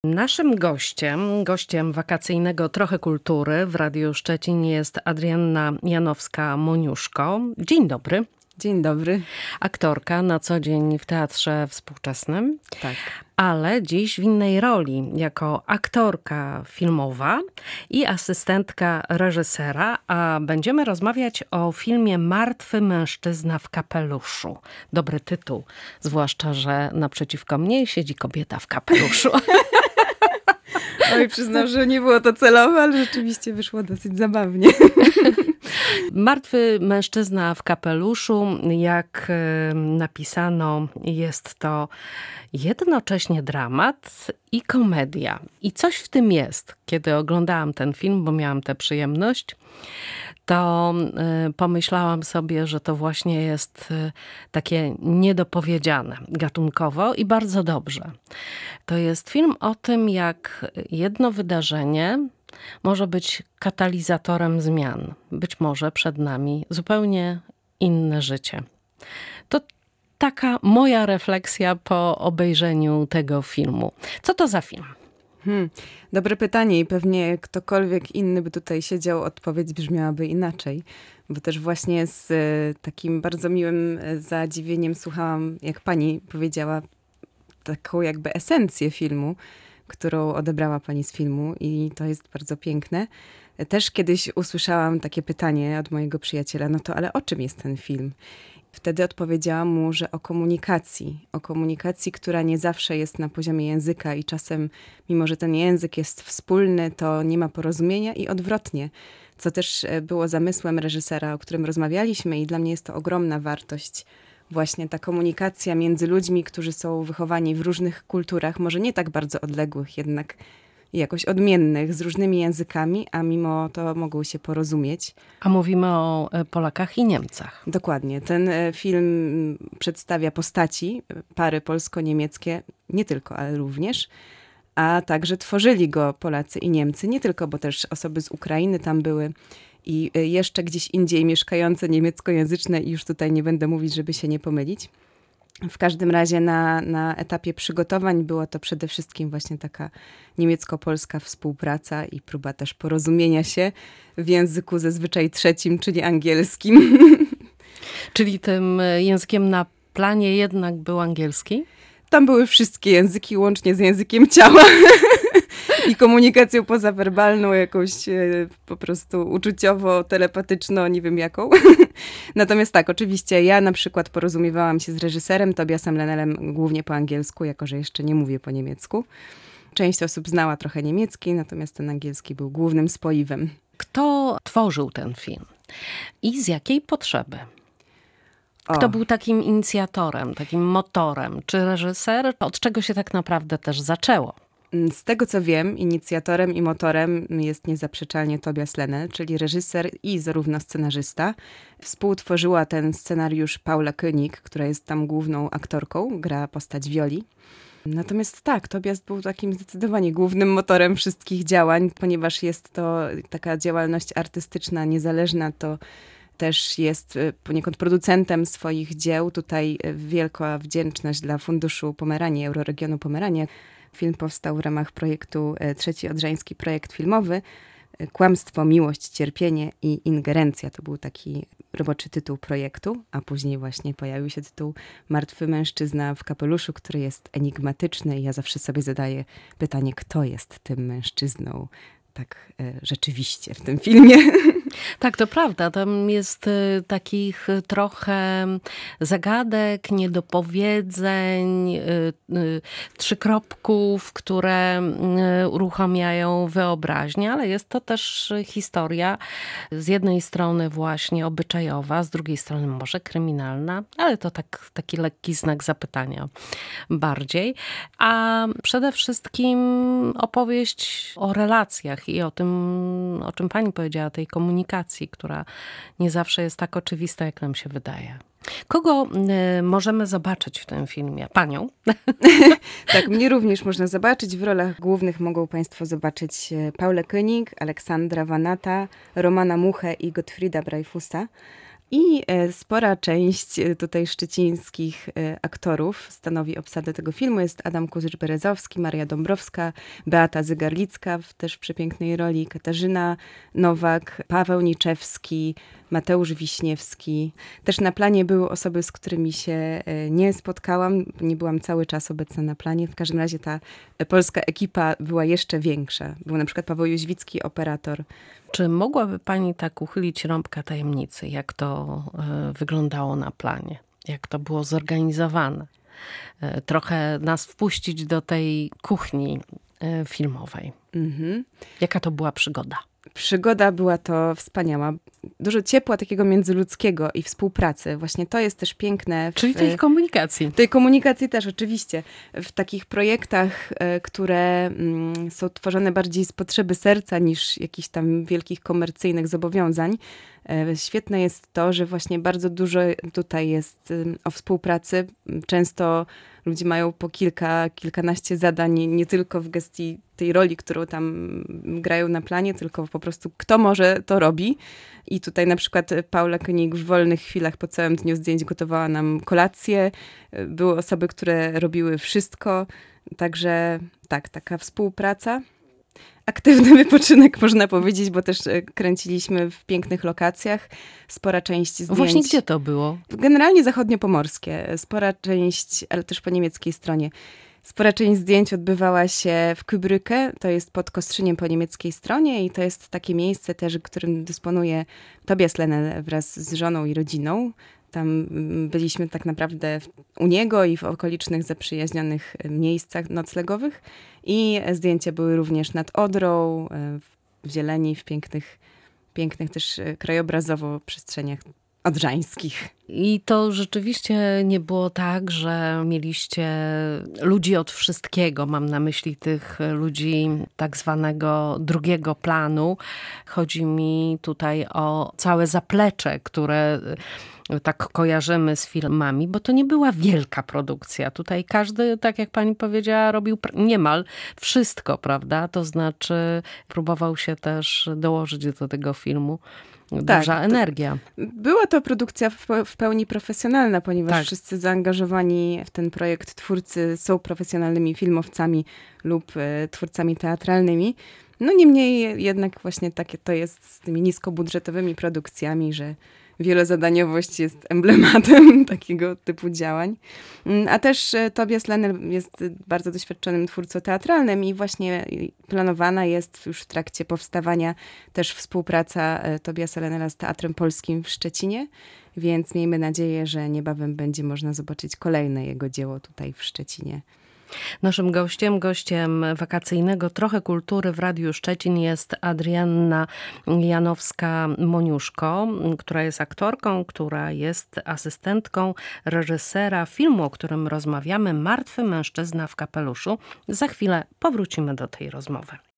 Naszym gościem wakacyjnego Trochę Kultury w Radiu Szczecin jest Adrianna Janowska-Moniuszko. Dzień dobry. Dzień dobry. Aktorka na co dzień w Teatrze Współczesnym. Tak. Ale dziś w innej roli, jako aktorka filmowa i asystentka reżysera, a będziemy rozmawiać o filmie Martwy mężczyzna w kapeluszu. Dobry tytuł, zwłaszcza, że naprzeciwko mnie siedzi kobieta w kapeluszu. Oj, przyznam, że nie było to celowe, ale rzeczywiście wyszło dosyć zabawnie. Martwy mężczyzna w kapeluszu, jak napisano, jest to jednocześnie dramat i komedia. I coś w tym jest. Kiedy oglądałam ten film, bo miałam tę przyjemność, to pomyślałam sobie, że to właśnie jest takie niedopowiedziane gatunkowo i bardzo dobrze. To jest film o tym, jak jedno wydarzenie może być katalizatorem zmian. Być może przed nami zupełnie inne życie. To taka moja refleksja po obejrzeniu tego filmu. Co to za film? Dobre pytanie i pewnie ktokolwiek inny by tutaj siedział, odpowiedź brzmiałaby inaczej. Bo też właśnie z takim bardzo miłym zadziwieniem słuchałam, jak pani powiedziała, taką jakby esencję filmu, którą odebrała pani z filmu i to jest bardzo piękne. Też kiedyś usłyszałam takie pytanie od mojego przyjaciela, no to ale o czym jest ten film? Wtedy odpowiedziałam mu, że o komunikacji, która nie zawsze jest na poziomie języka i czasem, mimo że ten język jest wspólny, to nie ma porozumienia i odwrotnie, co też było zamysłem reżysera, o którym rozmawialiśmy i dla mnie jest to ogromna wartość. Właśnie ta komunikacja między ludźmi, którzy są wychowani w różnych kulturach, może nie tak bardzo odległych, jednak jakoś odmiennych, z różnymi językami, a mimo to mogą się porozumieć. A mówimy o Polakach i Niemcach. Dokładnie. Ten film przedstawia postaci, pary polsko-niemieckie, nie tylko, ale również, a także tworzyli go Polacy i Niemcy, nie tylko, bo też osoby z Ukrainy tam były i jeszcze gdzieś indziej mieszkające niemieckojęzyczne i już tutaj nie będę mówić, żeby się nie pomylić. W każdym razie na etapie przygotowań było to przede wszystkim właśnie taka niemiecko-polska współpraca i próba też porozumienia się w języku zazwyczaj trzecim, czyli angielskim. Czyli tym językiem na planie jednak był angielski? Tam były wszystkie języki, łącznie z językiem ciała i komunikacją pozawerbalną, jakąś po prostu uczuciowo, telepatyczno, nie wiem jaką. Natomiast tak, oczywiście ja na przykład porozumiewałam się z reżyserem Tobiasem Lenelem głównie po angielsku, jako że jeszcze nie mówię po niemiecku. Część osób znała trochę niemiecki, natomiast ten angielski był głównym spoiwem. Kto tworzył ten film i z jakiej potrzeby? Kto był takim inicjatorem, takim motorem? Czy reżyser? Od czego się tak naprawdę też zaczęło? Z tego co wiem, inicjatorem i motorem jest niezaprzeczalnie Tobias Lenel, czyli reżyser i zarówno scenarzysta. Współtworzyła ten scenariusz Paula König, która jest tam główną aktorką, gra postać Violi. Natomiast tak, Tobias był takim zdecydowanie głównym motorem wszystkich działań, ponieważ jest to taka działalność artystyczna, niezależna, to też jest poniekąd producentem swoich dzieł. Tutaj wielka wdzięczność dla Funduszu Pomeranii, Euroregionu Pomerania. Film powstał w ramach projektu Trzeci Odrzański Projekt Filmowy. Kłamstwo, miłość, cierpienie i ingerencja. To był taki roboczy tytuł projektu, a później właśnie pojawił się tytuł Martwy mężczyzna w kapeluszu, który jest enigmatyczny i ja zawsze sobie zadaję pytanie, kto jest tym mężczyzną tak rzeczywiście w tym filmie. Tak, to prawda. Tam jest takich trochę zagadek, niedopowiedzeń, trzykropków, które uruchamiają wyobraźnię, ale jest to też historia z jednej strony właśnie obyczajowa, z drugiej strony może kryminalna, ale to taki lekki znak zapytania bardziej. A przede wszystkim opowieść o relacjach i o tym, o czym pani powiedziała, tej komunikacji, która nie zawsze jest tak oczywista, jak nam się wydaje. Kogo możemy zobaczyć w tym filmie? Panią? Tak, mnie również można zobaczyć. W rolach głównych mogą państwo zobaczyć Paulę König, Aleksandra Vanata, Romana Muchę i Gottfrieda Breifusa. I spora część tutaj szczecińskich aktorów stanowi obsadę tego filmu. Jest Adam Kuzycz-Berezowski, Maria Dąbrowska, Beata Zygarlicka, też w przepięknej roli, Katarzyna Nowak, Paweł Niczewski, Mateusz Wiśniewski. Też na planie były osoby, z którymi się nie spotkałam. Nie byłam cały czas obecna na planie. W każdym razie ta polska ekipa była jeszcze większa. Był na przykład Paweł Jóźwicki, operator. Czy mogłaby pani tak uchylić rąbka tajemnicy, jak to wyglądało na planie? Jak to było zorganizowane? Trochę nas wpuścić do tej kuchni filmowej. Jaka to była przygoda? Przygoda była to wspaniała. Dużo ciepła takiego międzyludzkiego i współpracy. Właśnie to jest też piękne. Czyli tej komunikacji. Tej komunikacji też, oczywiście. W takich projektach, które są tworzone bardziej z potrzeby serca niż jakichś tam wielkich komercyjnych zobowiązań. Świetne jest to, że właśnie bardzo dużo tutaj jest o współpracy. Często ludzie mają po kilkanaście zadań, nie tylko w gestii tej roli, którą tam grają na planie, tylko po prostu kto może, to robi. I tutaj na przykład Paula Koenig w wolnych chwilach po całym dniu zdjęć gotowała nam kolację. Były osoby, które robiły wszystko. Także tak, taka współpraca. Aktywny wypoczynek, można powiedzieć, bo też kręciliśmy w pięknych lokacjach. Spora część zdjęć. Właśnie gdzie to było? Generalnie zachodniopomorskie. Spora część, ale też po niemieckiej stronie. Spora część zdjęć odbywała się w Kübrücke, to jest pod Kostrzyniem po niemieckiej stronie i to jest takie miejsce też, którym dysponuje Tobias Lennel wraz z żoną i rodziną. Tam byliśmy tak naprawdę u niego i w okolicznych zaprzyjaźnionych miejscach noclegowych. I zdjęcia były również nad Odrą, w zieleni, w pięknych też krajobrazowo przestrzeniach odrzańskich. I to rzeczywiście nie było tak, że mieliście ludzi od wszystkiego. Mam na myśli tych ludzi tak zwanego drugiego planu. Chodzi mi tutaj o całe zaplecze, które tak kojarzymy z filmami, bo to nie była wielka produkcja. Tutaj każdy, tak jak pani powiedziała, robił niemal wszystko, prawda? To znaczy próbował się też dołożyć do tego filmu duża energia. Była to produkcja w pełni profesjonalna, ponieważ wszyscy zaangażowani w ten projekt twórcy są profesjonalnymi filmowcami lub twórcami teatralnymi. No niemniej jednak właśnie takie to jest z tymi niskobudżetowymi produkcjami, że wielozadaniowość jest emblematem takiego typu działań. A też Tobias Lennel jest bardzo doświadczonym twórcą teatralnym i właśnie planowana jest już w trakcie powstawania też współpraca Tobiasa Lennela z Teatrem Polskim w Szczecinie, więc miejmy nadzieję, że niebawem będzie można zobaczyć kolejne jego dzieło tutaj w Szczecinie. Naszym gościem wakacyjnego Trochę Kultury w Radiu Szczecin jest Adrianna Janowska-Moniuszko, która jest aktorką, która jest asystentką reżysera filmu, o którym rozmawiamy, Martwy mężczyzna w kapeluszu. Za chwilę powrócimy do tej rozmowy.